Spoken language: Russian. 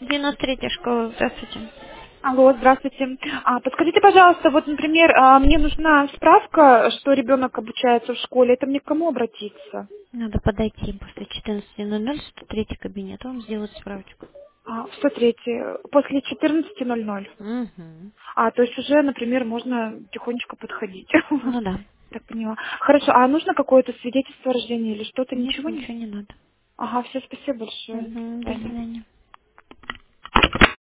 93-я школа, здравствуйте. Алло, здравствуйте. Подскажите, пожалуйста, вот, например, мне нужна справка, что ребенок обучается в школе. Это мне к кому обратиться? Надо подойти после 14:00, 103-й кабинет, он сделает справочку. В 103, после 14:00. Угу. То есть уже, например, можно тихонечко подходить. Ну да. Так поняла. Хорошо, а нужно какое-то свидетельство о рождении или что-то? Нет, Ничего нет? ничего не надо. Ага, все, спасибо большое. До Угу, до свидания. свидания.